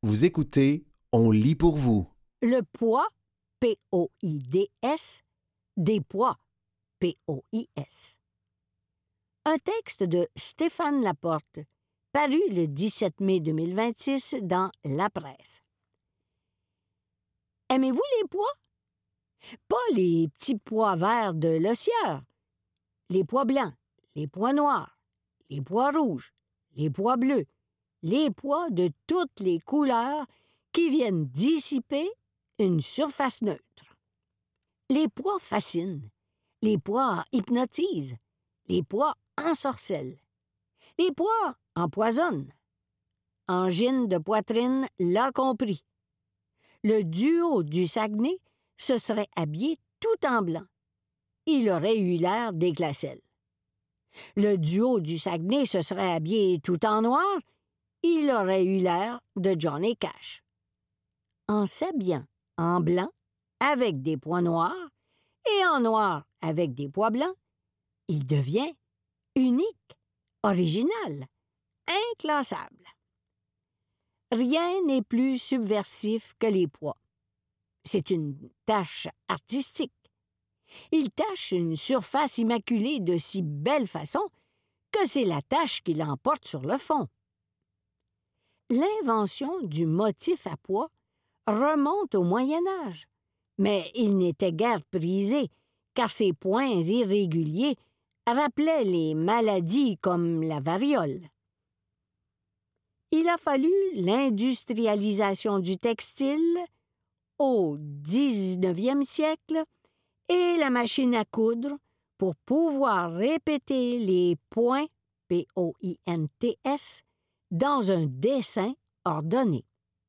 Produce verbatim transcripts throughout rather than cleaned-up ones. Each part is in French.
Vous écoutez, on lit pour vous. Le poids, P O I D S, des poids, P O I S. Un texte de Stéphane Laporte, paru le dix-sept mai deux mille vingt-six dans La Presse. Aimez-vous les pois? Pas les petits pois verts de l'ossieur. Les pois blancs, les pois noirs, les pois rouges, les pois bleus, les pois de toutes les couleurs qui viennent dissiper une surface neutre. Les pois fascinent, les pois hypnotisent, les pois ensorcellent, les pois empoisonnent. Angine de poitrine l'a compris. Le duo du Saguenay se serait habillé tout en blanc. Il aurait eu l'air des Glaciers. Le duo du Saguenay se serait habillé tout en noir. Il aurait eu l'air de Johnny Cash. En s'habillant en blanc avec des pois noirs et en noir avec des pois blancs, il devient unique, original, inclassable. Rien n'est plus subversif que les pois. C'est une tache artistique. Il tache une surface immaculée de si belle façon que c'est la tache qui l'emporte sur le fond. L'invention du motif à pois remonte au Moyen Âge, mais il n'était guère prisé car ses points irréguliers rappelaient les maladies comme la variole. Il a fallu l'industrialisation du textile au dix-neuvième siècle et la machine à coudre pour pouvoir répéter les points, P O I N T S, dans un dessin ordonné.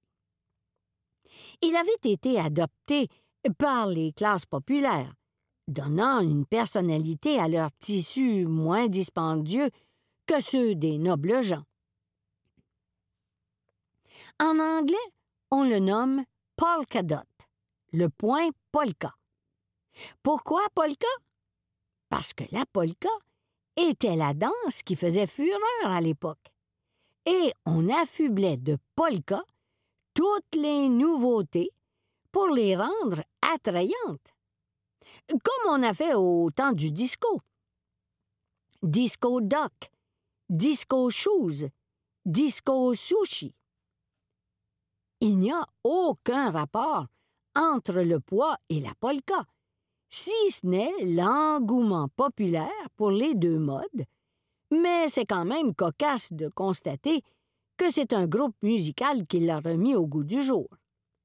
Il avait été adopté par les classes populaires, donnant une personnalité à leurs tissus moins dispendieux que ceux des nobles gens. En anglais, on le nomme polka dot, le point polka. Pourquoi polka? Parce que la polka était la danse qui faisait fureur à l'époque. Et on affublait de polka toutes les nouveautés pour les rendre attrayantes. Comme on a fait au temps du disco. Disco duck, disco shoes, disco sushi. Il n'y a aucun rapport entre le pois et la polka, si ce n'est l'engouement populaire pour les deux modes, mais c'est quand même cocasse de constater que c'est un groupe musical qui l'a remis au goût du jour.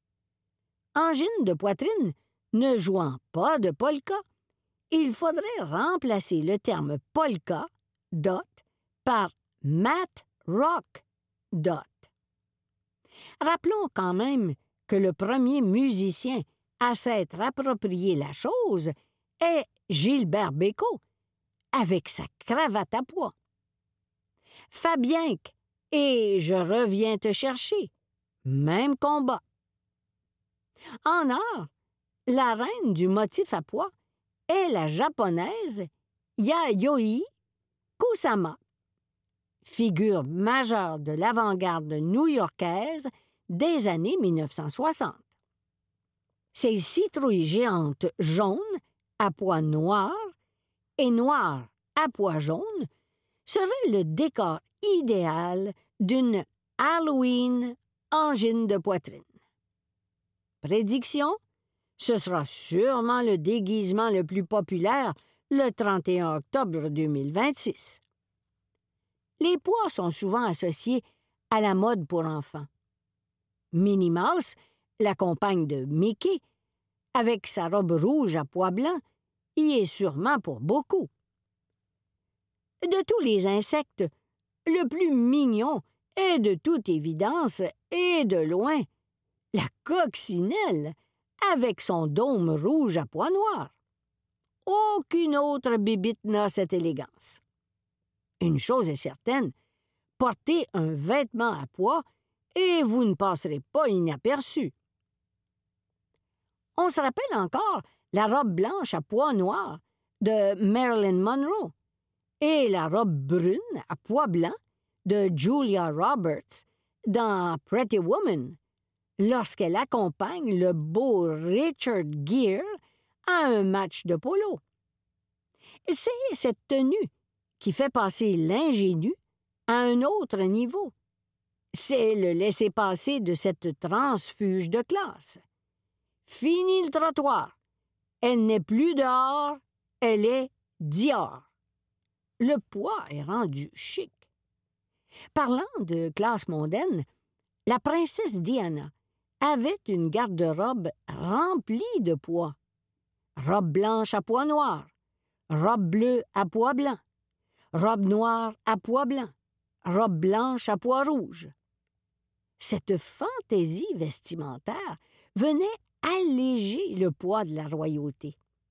Angine de poitrine ne jouant pas de polka, il faudrait remplacer le terme polka dot par mat rock dot. Rappelons quand même que le premier musicien à s'être approprié la chose est Gilbert Bécaud, avec sa cravate à pois. Fabienque et Je reviens te chercher, même combat. En art, la reine du motif à pois est la japonaise Yayoi Kusama, figure majeure de l'avant-garde new-yorkaise des années mille neuf cent soixante. Ces citrouilles géantes jaunes à pois noirs et noires à pois jaunes seraient le décor idéal d'une Halloween angine de poitrine. Prédiction? Ce sera sûrement le déguisement le plus populaire le trente et un octobre deux mille vingt-six. Les pois sont souvent associés à la mode pour enfants. Minnie Mouse, la compagne de Mickey, avec sa robe rouge à pois blancs, y est sûrement pour beaucoup. De tous les insectes, le plus mignon est de toute évidence et de loin la coccinelle avec son dôme rouge à pois noirs. Aucune autre bibite n'a cette élégance. Une chose est certaine, portez un vêtement à pois et vous ne passerez pas inaperçu. On se rappelle encore la robe blanche à pois noirs de Marilyn Monroe et la robe brune à pois blancs de Julia Roberts dans Pretty Woman, lorsqu'elle accompagne le beau Richard Gere à un match de polo. C'est cette tenue qui fait passer l'ingénu à un autre niveau. C'est le laisser-passer de cette transfuge de classe. Fini le trottoir. Elle n'est plus dehors, elle est dehors. Le poids est rendu chic. Parlant de classe mondaine, la princesse Diana avait une garde-robe remplie de pois. Robe blanche à pois noirs, robe bleue à pois blancs, robe noire à pois blancs, robe blanche à pois rouges. Cette fantaisie vestimentaire venait alléger le poids de la royauté.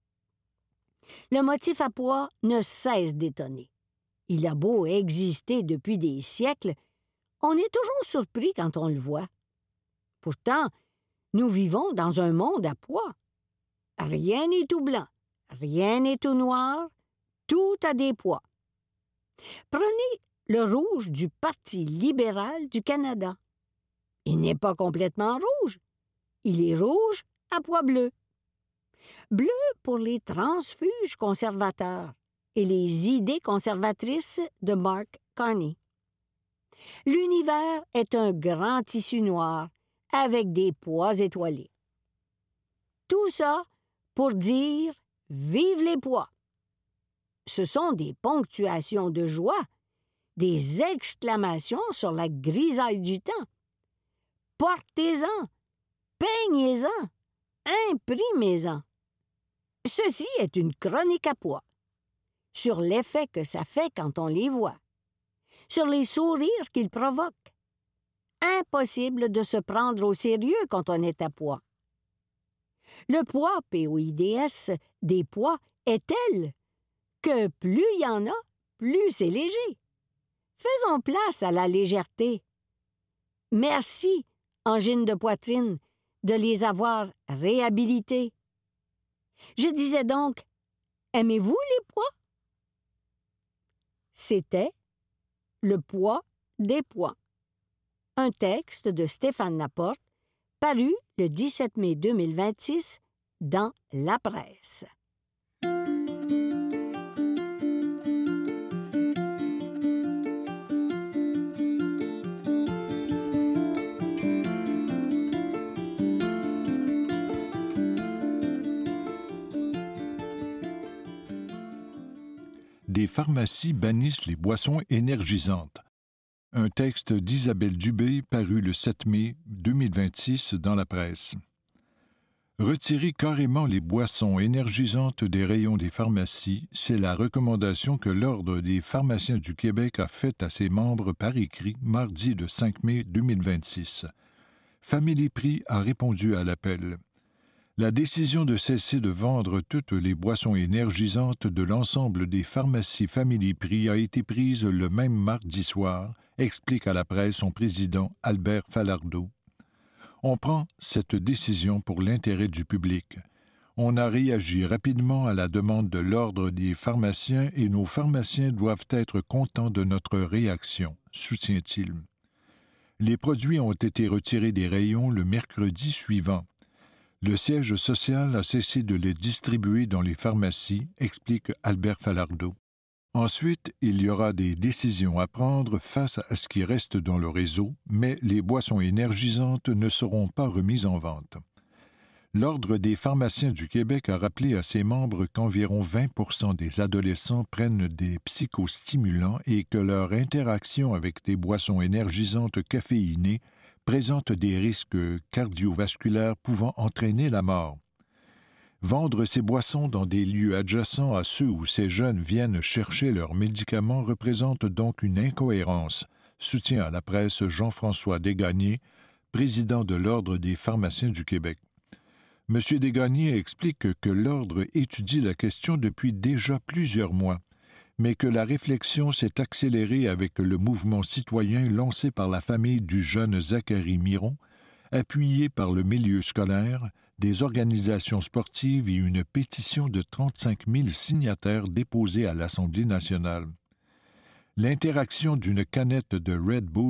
Le motif à pois ne cesse d'étonner. Il a beau exister depuis des siècles, on est toujours surpris quand on le voit. Pourtant, nous vivons dans un monde à pois. Rien n'est tout blanc, rien n'est tout noir, tout a des pois. Prenez le rouge du Parti libéral du Canada. Il n'est pas complètement rouge. Il est rouge à pois bleu. Bleu pour les transfuges conservateurs et les idées conservatrices de Mark Carney. L'univers est un grand tissu noir avec des pois étoilés. Tout ça pour dire « Vive les pois ». Ce sont des ponctuations de joie, des exclamations sur la grisaille du temps. Portez-en, peignez-en, imprimez-en. Ceci est une chronique à pois, sur l'effet que ça fait quand on les voit, sur les sourires qu'ils provoquent. Impossible de se prendre au sérieux quand on est à pois. Le poids, P O I D S, des pois est tel que plus il y en a, plus c'est léger. Faisons place à la légèreté. Merci, angine de poitrine, de les avoir réhabilités. Je disais donc, aimez-vous les pois? C'était Le poids des pois. Un texte de Stéphane Laporte, paru le dix-sept mai deux mille vingt-six dans La Presse. Des pharmacies bannissent les boissons énergisantes. Un texte d'Isabelle Dubé paru le sept mai deux mille vingt-six dans La Presse. Retirer carrément les boissons énergisantes des rayons des pharmacies, c'est la recommandation que l'Ordre des pharmaciens du Québec a faite à ses membres par écrit mardi le cinq mai deux mille vingt-six. Family Prix a répondu à l'appel. La décision de cesser de vendre toutes les boissons énergisantes de l'ensemble des pharmacies Family Prix a été prise le même mardi soir, explique à la presse son président Albert Falardeau. On prend cette décision pour l'intérêt du public. On a réagi rapidement à la demande de l'Ordre des pharmaciens et nos pharmaciens doivent être contents de notre réaction, soutient-il. Les produits ont été retirés des rayons le mercredi suivant. Le siège social a cessé de les distribuer dans les pharmacies, explique Albert Falardeau. Ensuite, il y aura des décisions à prendre face à ce qui reste dans le réseau, mais les boissons énergisantes ne seront pas remises en vente. L'Ordre des pharmaciens du Québec a rappelé à ses membres qu'environ vingt pour cent des adolescents prennent des psychostimulants et que leur interaction avec des boissons énergisantes caféinées présente des risques cardiovasculaires pouvant entraîner la mort. Vendre ces boissons dans des lieux adjacents à ceux où ces jeunes viennent chercher leurs médicaments représente donc une incohérence, soutient à la presse Jean-François Desgagnés, président de l'Ordre des pharmaciens du Québec. M. Desgagnés explique que l'Ordre étudie la question depuis déjà plusieurs mois, mais que la réflexion s'est accélérée avec le mouvement citoyen lancé par la famille du jeune Zachary Miron, appuyé par le milieu scolaire, des organisations sportives et une pétition de trente-cinq mille signataires déposés à l'Assemblée nationale. L'interaction d'une canette de Red Bull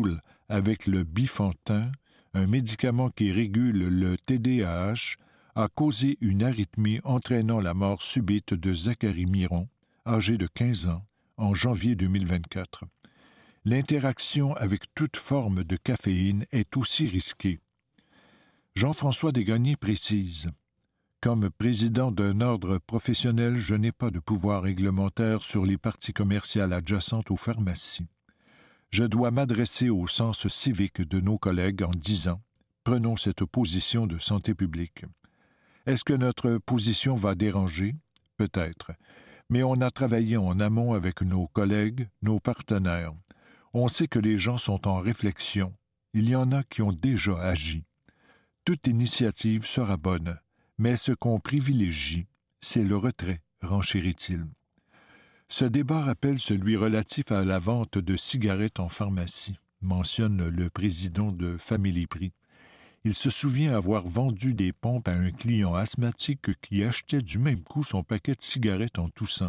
avec le Bifantin, un médicament qui régule le T D A H, a causé une arythmie entraînant la mort subite de Zachary Miron, âgé de quinze ans, en janvier deux mille vingt-quatre. L'interaction avec toute forme de caféine est aussi risquée. Jean-François Desgagnés précise « Comme président d'un ordre professionnel, je n'ai pas de pouvoir réglementaire sur les parties commerciales adjacentes aux pharmacies. Je dois m'adresser au sens civique de nos collègues en disant « Prenons cette position de santé publique. » Est-ce que notre position va déranger? Peut-être. Mais on a travaillé en amont avec nos collègues, nos partenaires. On sait que les gens sont en réflexion. Il y en a qui ont déjà agi. Toute initiative sera bonne, mais ce qu'on privilégie, c'est le retrait, renchérit-il. Ce débat rappelle celui relatif à la vente de cigarettes en pharmacie, mentionne le président de Family Prix. Il se souvient avoir vendu des pompes à un client asthmatique qui achetait du même coup son paquet de cigarettes en toussant.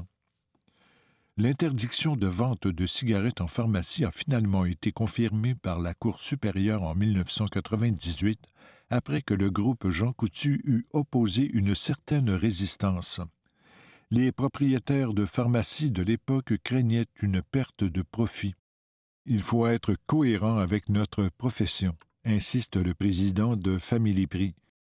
L'interdiction de vente de cigarettes en pharmacie a finalement été confirmée par la Cour supérieure en dix-neuf cent quatre-vingt-dix-huit, après que le groupe Jean Coutu eut opposé une certaine résistance. Les propriétaires de pharmacies de l'époque craignaient une perte de profit. Il faut être cohérent avec notre profession, insiste le président de Family Prix.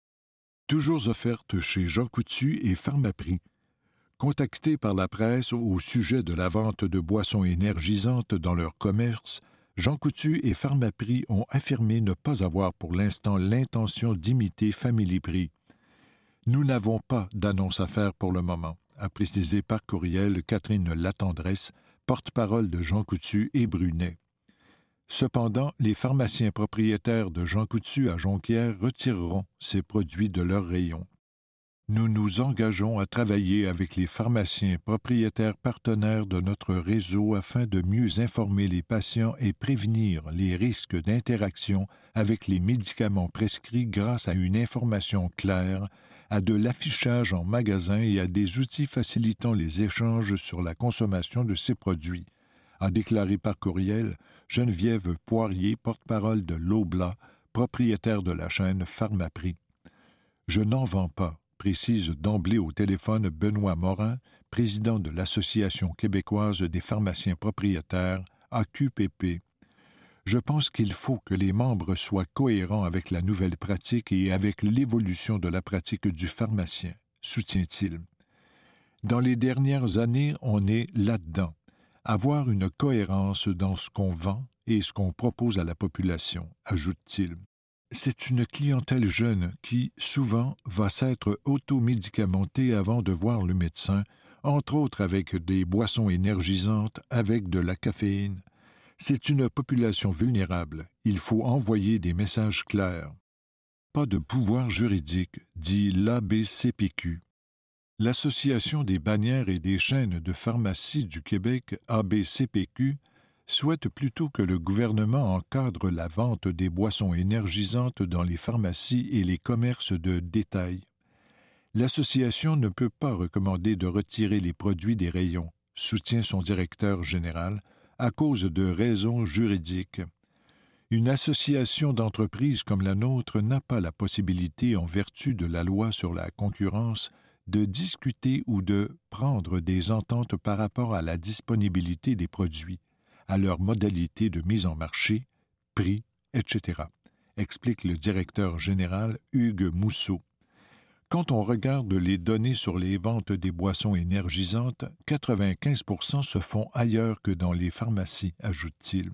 Toujours offerte chez Jean Coutu et Pharmaprix. Contactés par la presse au sujet de la vente de boissons énergisantes dans leur commerce, Jean Coutu et Pharmaprix ont affirmé ne pas avoir pour l'instant l'intention d'imiter Family Prix. Nous n'avons pas d'annonce à faire pour le moment, a précisé par courriel Catherine Latendresse, porte-parole de Jean Coutu et Brunet. Cependant, les pharmaciens propriétaires de Jean Coutu à Jonquière retireront ces produits de leurs rayons. Nous nous engageons à travailler avec les pharmaciens propriétaires partenaires de notre réseau afin de mieux informer les patients et prévenir les risques d'interaction avec les médicaments prescrits grâce à une information claire, à de l'affichage en magasin et à des outils facilitant les échanges sur la consommation de ces produits, a déclaré par courriel Geneviève Poirier, porte-parole de l'Oblat, propriétaire de la chaîne Pharmaprix. Je n'en vends pas, précise d'emblée au téléphone Benoît Morin, président de l'Association québécoise des pharmaciens propriétaires, A Q P P. Je pense qu'il faut que les membres soient cohérents avec la nouvelle pratique et avec l'évolution de la pratique du pharmacien, soutient-il. Dans les dernières années, on est là-dedans. Avoir une cohérence dans ce qu'on vend et ce qu'on propose à la population, ajoute-t-il. C'est une clientèle jeune qui, souvent, va s'être automédicamentée avant de voir le médecin, entre autres avec des boissons énergisantes, avec de la caféine. C'est une population vulnérable. Il faut envoyer des messages clairs. Pas de pouvoir juridique, dit l'A B C P Q. L'Association des bannières et des chaînes de pharmacie du Québec, A B C P Q, souhaite plutôt que le gouvernement encadre la vente des boissons énergisantes dans les pharmacies et les commerces de détail. L'association ne peut pas recommander de retirer les produits des rayons, soutient son directeur général, à cause de raisons juridiques. Une association d'entreprises comme la nôtre n'a pas la possibilité, en vertu de la loi sur la concurrence, de discuter ou de prendre des ententes par rapport à la disponibilité des produits, à leur modalité de mise en marché, prix, et cetera, explique le directeur général Hugues Mousseau. Quand on regarde les données sur les ventes des boissons énergisantes, quatre-vingt-quinze pour cent se font ailleurs que dans les pharmacies, ajoute-t-il.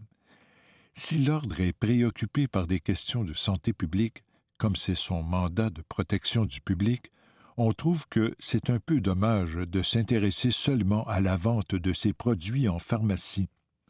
Si l'ordre est préoccupé par des questions de santé publique, comme c'est son mandat de protection du public, on trouve que c'est un peu dommage de s'intéresser seulement à la vente de ces produits en pharmacie.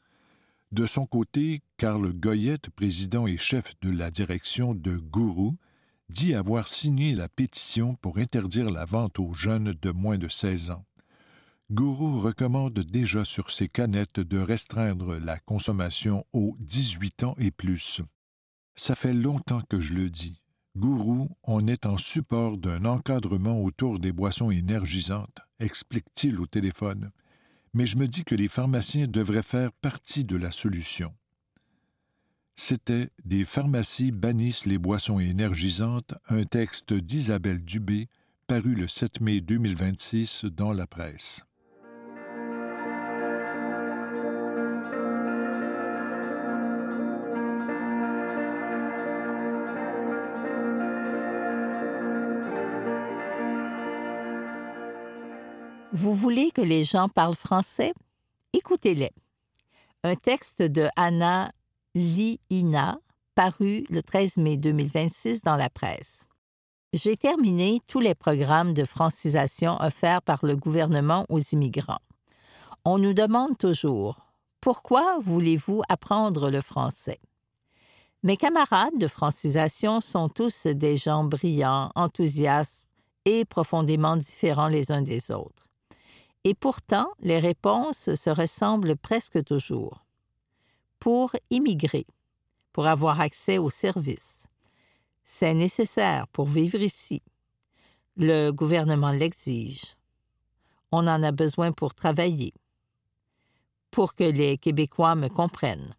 De son côté, Carl Goyette, président et chef de la direction de Gourou, dit avoir signé la pétition pour interdire la vente aux jeunes de moins de seize ans. Gourou recommande déjà sur ses canettes de restreindre la consommation aux dix-huit ans et plus. Ça fait longtemps que je le dis. Gourou, on est en support d'un encadrement autour des boissons énergisantes, explique-t-il au téléphone. Mais je me dis que les pharmaciens devraient faire partie de la solution. C'était « Des pharmacies bannissent les boissons énergisantes », un texte d'Isabelle Dubé, paru le sept mai deux mille vingt-six dans la presse. Vous voulez que les gens parlent français? Écoutez-les. Un texte de Anna Liina, paru le treize mai deux mille vingt-six dans la presse. J'ai terminé tous les programmes de francisation offerts par le gouvernement aux immigrants. On nous demande toujours « Pourquoi voulez-vous apprendre le français? » Mes camarades de francisation sont tous des gens brillants, enthousiastes et profondément différents les uns des autres. Et pourtant, les réponses se ressemblent presque toujours. Pour immigrer, pour avoir accès aux services. C'est nécessaire pour vivre ici. Le gouvernement l'exige. On en a besoin pour travailler. Pour que les Québécois me comprennent.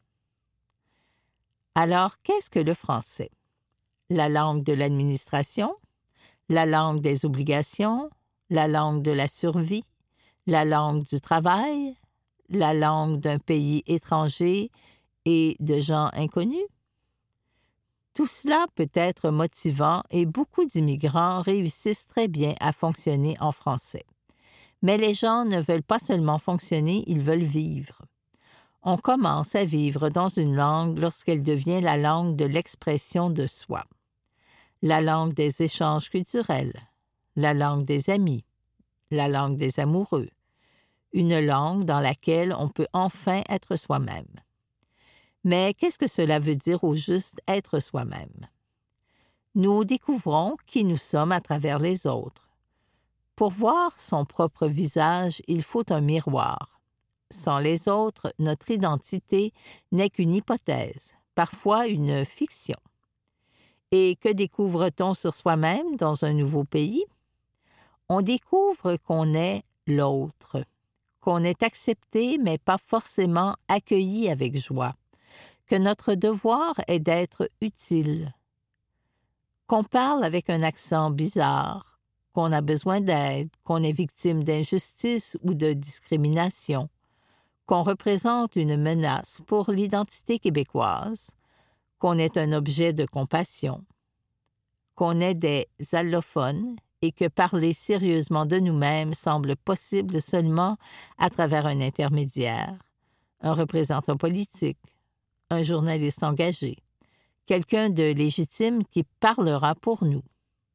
Alors, qu'est-ce que le français? La langue de l'administration? La langue des obligations? La langue de la survie? La langue du travail, la langue d'un pays étranger et de gens inconnus? Tout cela peut être motivant et beaucoup d'immigrants réussissent très bien à fonctionner en français. Mais les gens ne veulent pas seulement fonctionner, ils veulent vivre. On commence à vivre dans une langue lorsqu'elle devient la langue de l'expression de soi, la langue des échanges culturels, la langue des amis, la langue des amoureux, une langue dans laquelle on peut enfin être soi-même. Mais qu'est-ce que cela veut dire au juste être soi-même? Nous découvrons qui nous sommes à travers les autres. Pour voir son propre visage, il faut un miroir. Sans les autres, notre identité n'est qu'une hypothèse, parfois une fiction. Et que découvre-t-on sur soi-même dans un nouveau pays? On découvre qu'on est l'autre, qu'on est accepté mais pas forcément accueilli avec joie, que notre devoir est d'être utile, qu'on parle avec un accent bizarre, qu'on a besoin d'aide, qu'on est victime d'injustice ou de discrimination, qu'on représente une menace pour l'identité québécoise, qu'on est un objet de compassion, qu'on est des allophones et que parler sérieusement de nous-mêmes semble possible seulement à travers un intermédiaire, un représentant politique, un journaliste engagé, quelqu'un de légitime qui parlera pour nous.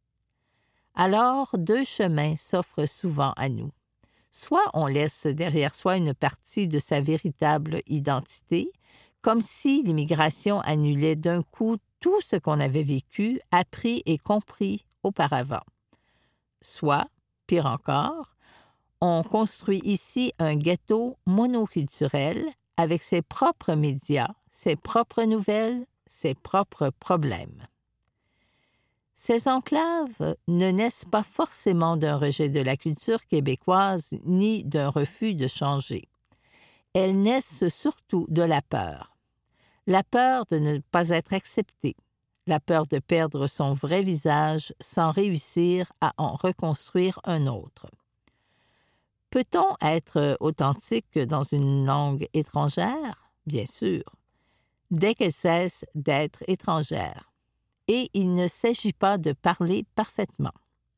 Alors, deux chemins s'offrent souvent à nous. Soit on laisse derrière soi une partie de sa véritable identité, comme si l'immigration annulait d'un coup tout ce qu'on avait vécu, appris et compris auparavant. Soit, pire encore, on construit ici un ghetto monoculturel avec ses propres médias, ses propres nouvelles, ses propres problèmes. Ces enclaves ne naissent pas forcément d'un rejet de la culture québécoise ni d'un refus de changer. Elles naissent surtout de la peur. La peur de ne pas être accepté, la peur de perdre son vrai visage sans réussir à en reconstruire un autre. Peut-on être authentique dans une langue étrangère? Bien sûr, dès qu'elle cesse d'être étrangère. Et il ne s'agit pas de parler parfaitement.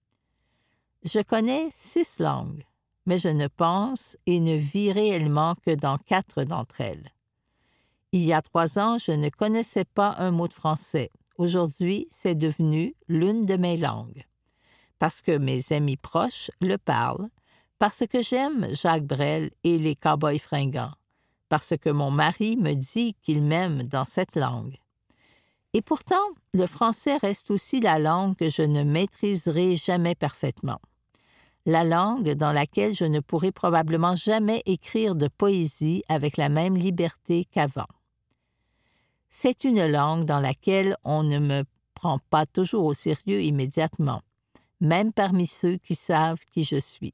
Je connais six langues, mais je ne pense et ne vis réellement que dans quatre d'entre elles. Il y a trois ans, je ne connaissais pas un mot de français. Aujourd'hui, c'est devenu l'une de mes langues. Parce que mes amis proches le parlent, parce que j'aime Jacques Brel et les Cowboys fringants, parce que mon mari me dit qu'il m'aime dans cette langue. Et pourtant, le français reste aussi la langue que je ne maîtriserai jamais parfaitement. La langue dans laquelle je ne pourrai probablement jamais écrire de poésie avec la même liberté qu'avant. C'est une langue dans laquelle on ne me prend pas toujours au sérieux immédiatement, même parmi ceux qui savent qui je suis.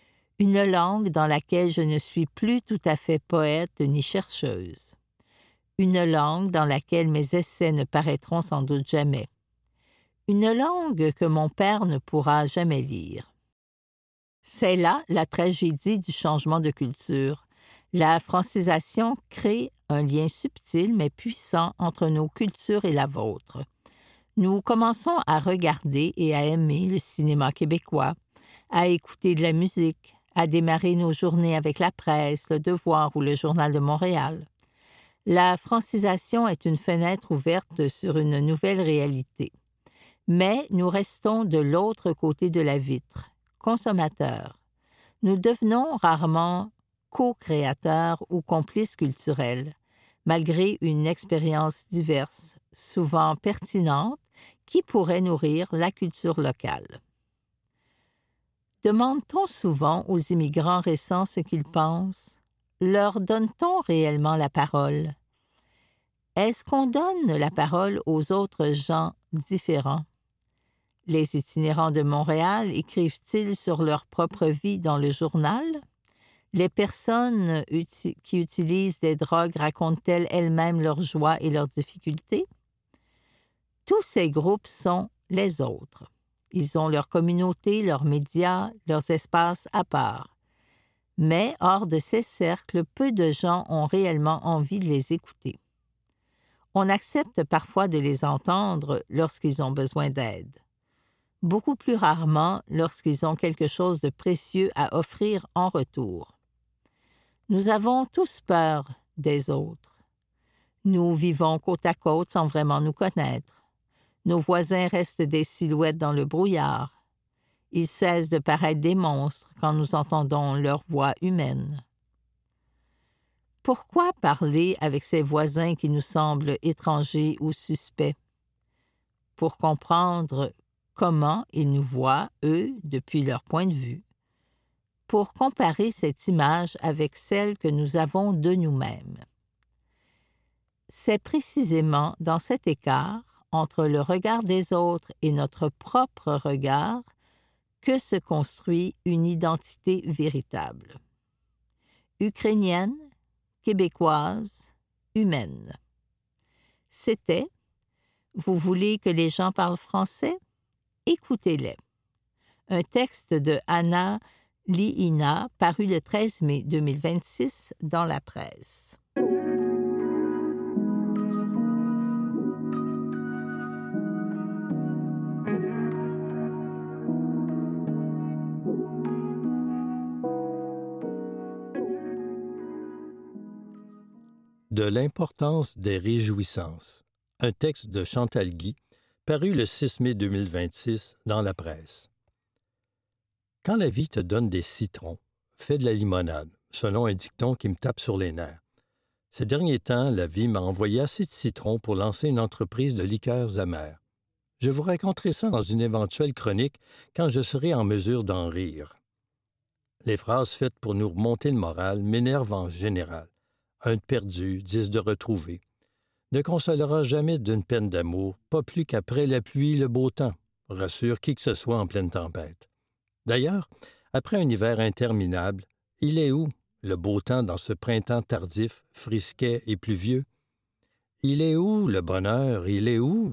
Une langue dans laquelle je ne suis plus tout à fait poète ni chercheuse. Une langue dans laquelle mes essais ne paraîtront sans doute jamais. Une langue que mon père ne pourra jamais lire. C'est là la tragédie du changement de culture. La francisation crée un lien subtil mais puissant entre nos cultures et la vôtre. Nous commençons à regarder et à aimer le cinéma québécois, à écouter de la musique, à démarrer nos journées avec la presse, le Devoir ou le Journal de Montréal. La francisation est une fenêtre ouverte sur une nouvelle réalité. Mais nous restons de l'autre côté de la vitre, consommateurs. Nous devenons rarement co-créateurs ou complices culturels, malgré une expérience diverse, souvent pertinente, qui pourrait nourrir la culture locale. Demande-t-on souvent aux immigrants récents ce qu'ils pensent? Leur donne-t-on réellement la parole? Est-ce qu'on donne la parole aux autres gens différents? Les itinérants de Montréal écrivent-ils sur leur propre vie dans le journal? Les personnes uti- qui utilisent des drogues racontent-elles elles-mêmes leurs joies et leurs difficultés? Tous ces groupes sont les autres. Ils ont leur communauté, leurs médias, leurs espaces à part. Mais hors de ces cercles, peu de gens ont réellement envie de les écouter. On accepte parfois de les entendre lorsqu'ils ont besoin d'aide. Beaucoup plus rarement lorsqu'ils ont quelque chose de précieux à offrir en retour. Nous avons tous peur des autres. Nous vivons côte à côte sans vraiment nous connaître. Nos voisins restent des silhouettes dans le brouillard. Ils cessent de paraître des monstres quand nous entendons leur voix humaine. Pourquoi parler avec ces voisins qui nous semblent étrangers ou suspects? Pour comprendre comment ils nous voient, eux, depuis leur point de vue, pour comparer cette image avec celle que nous avons de nous-mêmes. C'est précisément dans cet écart entre le regard des autres et notre propre regard que se construit une identité véritable. Ukrainienne, québécoise, humaine. C'était « Vous voulez que les gens parlent français? Écoutez-les ». Un texte de Anna Liina paru le treize mai deux mille vingt-six dans la presse. De l'importance des réjouissances. Un texte de Chantal Guy, paru le six mai deux mille vingt-six dans la presse. Quand la vie te donne des citrons, fais de la limonade, selon un dicton qui me tape sur les nerfs. Ces derniers temps, la vie m'a envoyé assez de citrons pour lancer une entreprise de liqueurs amères. Je vous raconterai ça dans une éventuelle chronique quand je serai en mesure d'en rire. Les phrases faites pour nous remonter le moral m'énervent en général. Un de perdu, dix de retrouvé. Ne consolera jamais d'une peine d'amour, pas plus qu'après la pluie le beau temps, rassure qui que ce soit en pleine tempête. D'ailleurs, après un hiver interminable, il est où le beau temps dans ce printemps tardif, frisquet et pluvieux? Il est où le bonheur? Il est où?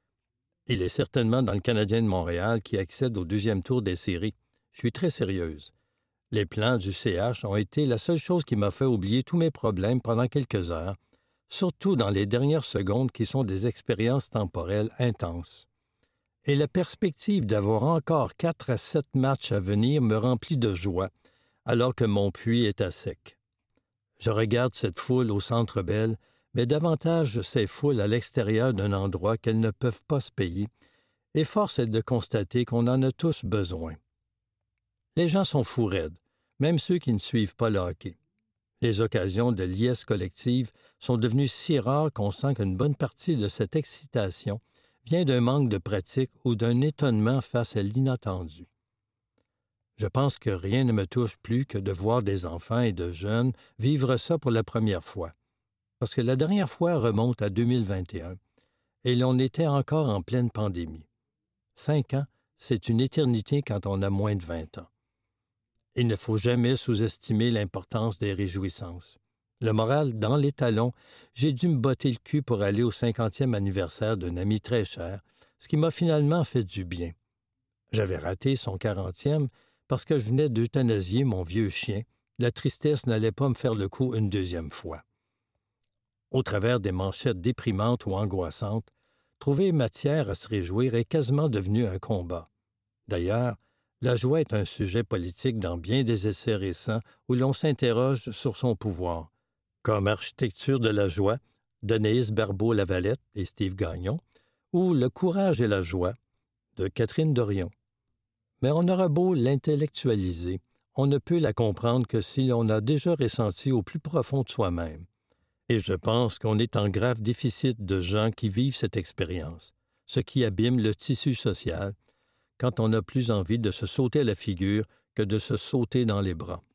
Il est certainement dans le Canadien de Montréal qui accède au deuxième tour des séries. Je suis très sérieuse. Les plans du C H ont été la seule chose qui m'a fait oublier tous mes problèmes pendant quelques heures, surtout dans les dernières secondes qui sont des expériences temporelles intenses. Et la perspective d'avoir encore quatre à sept matchs à venir me remplit de joie, alors que mon puits est à sec. Je regarde cette foule au Centre Bell, mais davantage ces foules à l'extérieur d'un endroit qu'elles ne peuvent pas se payer, et force est de constater qu'on en a tous besoin. Les gens sont fous raides, même ceux qui ne suivent pas le hockey. Les occasions de liesse collective sont devenues si rares qu'on sent qu'une bonne partie de cette excitation vient d'un manque de pratique ou d'un étonnement face à l'inattendu. Je pense que rien ne me touche plus que de voir des enfants et de jeunes vivre ça pour la première fois. Parce que la dernière fois remonte à deux mille vingt et un, et l'on était encore en pleine pandémie. Cinq ans, c'est une éternité quand on a moins de vingt ans. Il ne faut jamais sous-estimer l'importance des réjouissances. Le moral dans les talons, j'ai dû me botter le cul pour aller au cinquantième anniversaire d'un ami très cher, ce qui m'a finalement fait du bien. J'avais raté son quarantième parce que je venais d'euthanasier mon vieux chien. La tristesse n'allait pas me faire le coup une deuxième fois. Au travers des manchettes déprimantes ou angoissantes, trouver matière à se réjouir est quasiment devenu un combat. D'ailleurs, la joie est un sujet politique dans bien des essais récents où l'on s'interroge sur son pouvoir, comme Architecture de la joie d'Anaïs Barbeau-Lavalette et Steve Gagnon, ou Le courage et la joie de Catherine Dorion. Mais on aura beau l'intellectualiser, on ne peut la comprendre que si l'on a déjà ressenti au plus profond de soi-même. Et je pense qu'on est en grave déficit de gens qui vivent cette expérience, ce qui abîme le tissu social quand on n'a plus envie de se sauter à la figure que de se sauter dans les bras.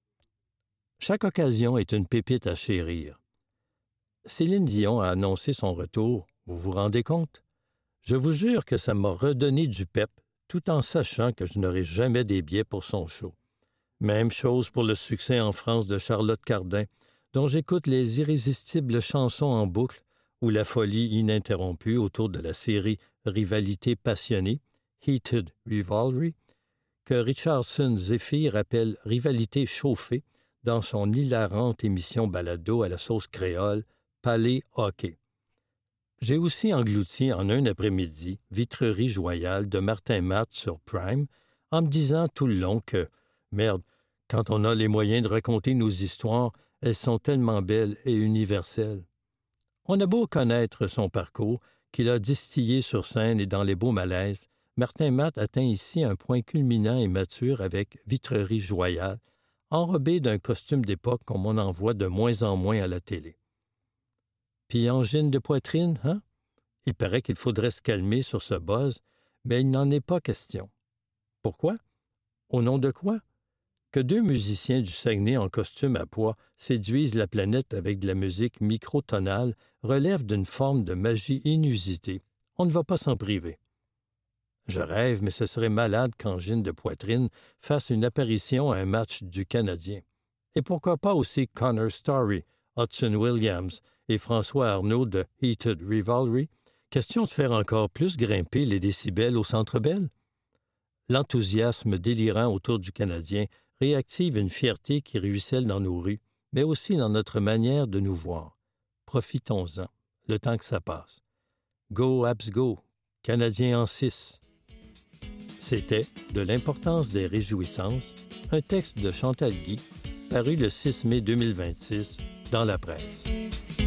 Chaque occasion est une pépite à chérir. Céline Dion a annoncé son retour, vous vous rendez compte? Je vous jure que ça m'a redonné du pep, tout en sachant que je n'aurai jamais des billets pour son show. Même chose pour le succès en France de Charlotte Cardin, dont j'écoute les irrésistibles chansons en boucle ou la folie ininterrompue autour de la série Rivalité passionnée, Heated Rivalry, que Richardson Zephyr appelle Rivalité chauffée dans son hilarante émission balado à la sauce créole, Palais Hockey. J'ai aussi englouti en un après-midi Vitrerie Joyale de Martin Matt sur Prime en me disant tout le long que, merde, quand on a les moyens de raconter nos histoires, elles sont tellement belles et universelles. On a beau connaître son parcours, qu'il a distillé sur scène et dans les beaux malaises, Martin Matt atteint ici un point culminant et mature avec Vitrerie Joyale, enrobé d'un costume d'époque comme on en voit de moins en moins à la télé. Puis angine de poitrine, hein? Il paraît qu'il faudrait se calmer sur ce buzz, mais il n'en est pas question. Pourquoi? Au nom de quoi? Que deux musiciens du Saguenay en costume à pois séduisent la planète avec de la musique microtonale relève d'une forme de magie inusitée. On ne va pas s'en priver. Je rêve, mais ce serait malade qu'Angine de poitrine fasse une apparition à un match du Canadien. Et pourquoi pas aussi Connor Story, Hudson Williams et François Arnaud de Heated Rivalry? Question de faire encore plus grimper les décibels au Centre Bell? L'enthousiasme délirant autour du Canadien réactive une fierté qui ruisselle dans nos rues, mais aussi dans notre manière de nous voir. Profitons-en, le temps que ça passe. Go, Habs, go! Canadien en six. C'était « De l'importance des réjouissances », un texte de Chantal Guy, paru le six mai deux mille vingt-six dans la presse.